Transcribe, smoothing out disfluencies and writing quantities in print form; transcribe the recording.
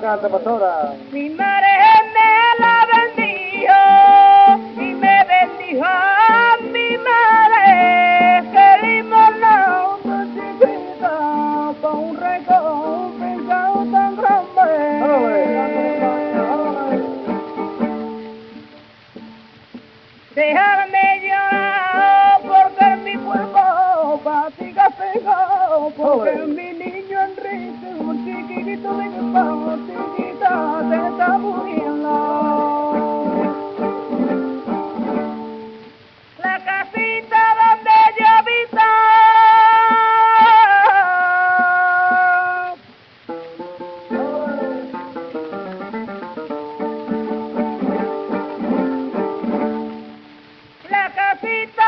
adelante, pastora. Mi madre me la bendijo y me bendijo a mi madre, que limonado chiquita con un recompensado tan grande. Déjame llorar porque mi cuerpo fatiga pegado, porque mi niño Enrique, un chiquitito de mi pavo, chiquita, se está muriendo. La casita donde yo habitaba, la casita